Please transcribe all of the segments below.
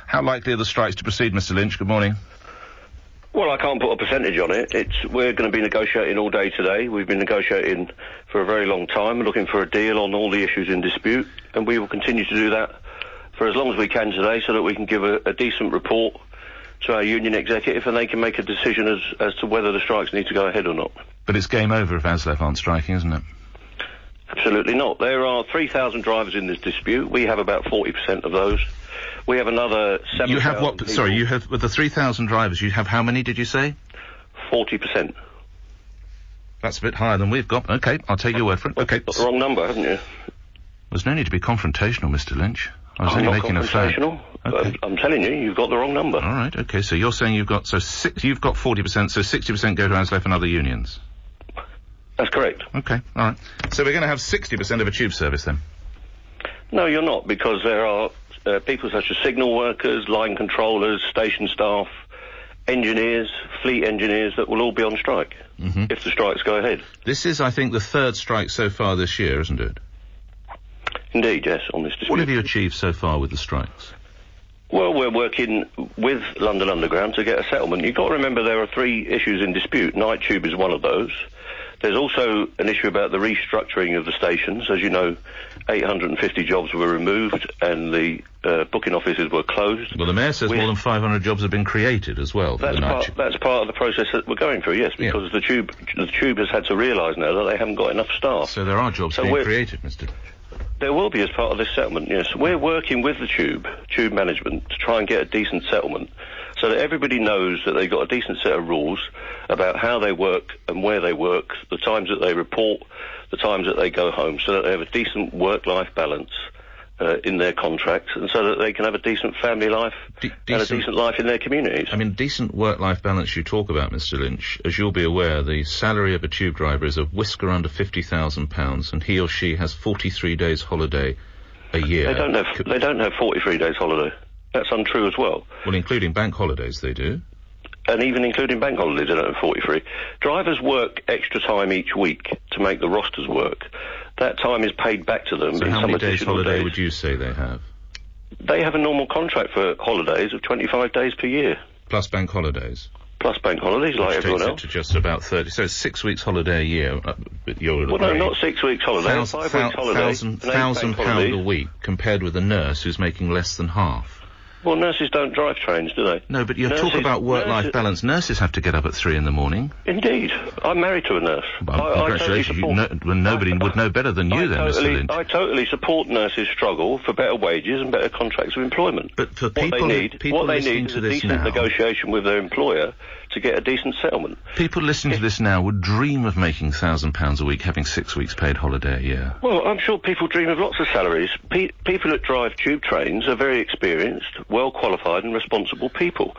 How likely are the strikes to proceed, Mr Lynch? Good morning. Well, I can't put a percentage on it. We're going to be negotiating all day today. We've been negotiating for a very long time, looking for a deal on all the issues in dispute, and we will continue to do that for as long as we can today so that we can give a decent report to our union executive and they can make a decision as to whether the strikes need to go ahead or not. But it's game over if ASLEF aren't striking, isn't it? Absolutely not. There are 3,000 drivers in this dispute. We have about 40% of those. We have another 7,000 You have what? people. Sorry, you have, with the 3,000 drivers, you have how many, did you say? 40%. That's a bit higher than we've got. OK, I'll take your word for it. OK. You've got the wrong number, haven't you? There's no need to be confrontational, Mr Lynch. I was only making a fact. Okay. I'm telling you, you've got the wrong number. All right, OK, so you're saying you've got 40%, so 60% go to ASLEF and other unions? That's correct. OK, all right. So we're going to have 60% of a tube service, then? No, you're not, because there are people such as signal workers, line controllers, station staff, engineers, fleet engineers that will all be on strike if the strikes go ahead. This is, I think, the third strike so far this year, isn't it? Indeed, yes, on this dispute. What have you achieved so far with the strikes? Well, we're working with London Underground to get a settlement. You've got to remember there are 3 issues in dispute. Night Tube is one of those. There's also an issue about the restructuring of the stations. As you know, 850 jobs were removed and the booking offices were closed. Well, the Mayor says more than 500 jobs have been created as well. That's part of the process that we're going through, yes, because the tube has had to realise now that they haven't got enough staff. So there are jobs being created, Mr. There will be as part of this settlement, yes. We're working with the tube management, to try and get a decent settlement so that everybody knows that they've got a decent set of rules about how they work and where they work, the times that they report, the times that they go home, so that they have a decent work-life balance in their contracts and so that they can have a decent family life and a decent life in their communities. I mean, decent work-life balance you talk about, Mr Lynch. As you'll be aware, the salary of a tube driver is a whisker under £50,000 and he or she has 43 days holiday a year. They don't have 43 days holiday. That's untrue as well. Well, including bank holidays, they do. And even including bank holidays, they don't have 43. Drivers work extra time each week to make the rosters work. That time is paid back to them. So in how some many days holiday days. would you say they have? They have a normal contract for holidays of 25 days per year. Plus bank holidays? Plus bank holidays, like everyone else. Which takes it to just about 30. So it's 6 weeks holiday a year. Well, no, not 6 weeks holiday. 5 weeks holiday. £1,000 a week compared with a nurse who's making less than half. Well, nurses don't drive trains, do they? No, but you talk about work-life balance. Nurses have to get up at 3 in the morning. Indeed. I'm married to a nurse. Well, congratulations. Nobody would know better than you then, Mr Lynch. I totally support nurses' struggle for better wages and better contracts of employment. But for people listening to this now, negotiation with their employer to get a decent settlement. People listening to this now would dream of making £1,000 a week, having 6 weeks paid holiday a year. Well, I'm sure people dream of lots of salaries. People that drive tube trains are very experienced, well-qualified and responsible people.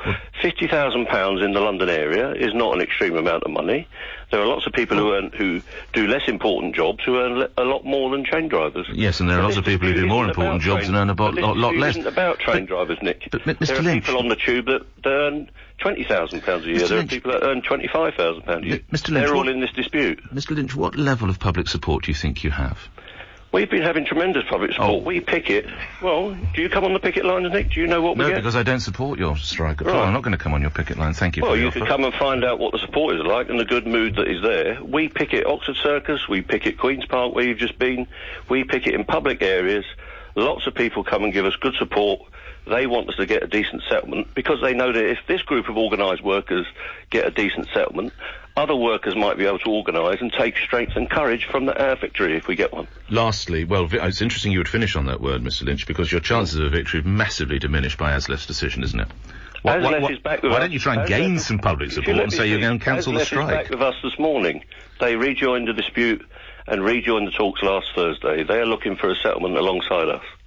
£50,000 in the London area is not an extreme amount of money. There are lots of people who do less important jobs who earn a lot more than train drivers. Yes, and there are lots of people who do more important jobs and earn a lot less. It isn't about train drivers, Nick. But Mr. There are Lynch, people on the tube that earn £20,000 a year. There are people that earn £25,000 a year. Mr. Lynch, they're all in this dispute. Mr. Lynch, what level of public support do you think you have? We've been having tremendous public support. Oh. We picket. Well, do you come on the picket lines, Nick? Do you know what we get? No, because I don't support your strike at all. Right. I'm not going to come on your picket line. Thank you for your offer. Well, you could come and find out what the support is like and the good mood that is there. We picket Oxford Circus. We picket Queen's Park, where you've just been. We picket in public areas. Lots of people come and give us good support. They want us to get a decent settlement because they know that if this group of organised workers get a decent settlement, other workers might be able to organise and take strength and courage from our victory if we get one. Lastly, well, it's interesting you would finish on that word, Mr. Lynch, because your chances of a victory have massively diminished by ASLEF's decision, isn't it? ASLEF is back with us. Why don't you try and gain some public support and say you're going to cancel the strike? ASLEF is back with us this morning. They rejoined the dispute and rejoined the talks last Thursday. They are looking for a settlement alongside us.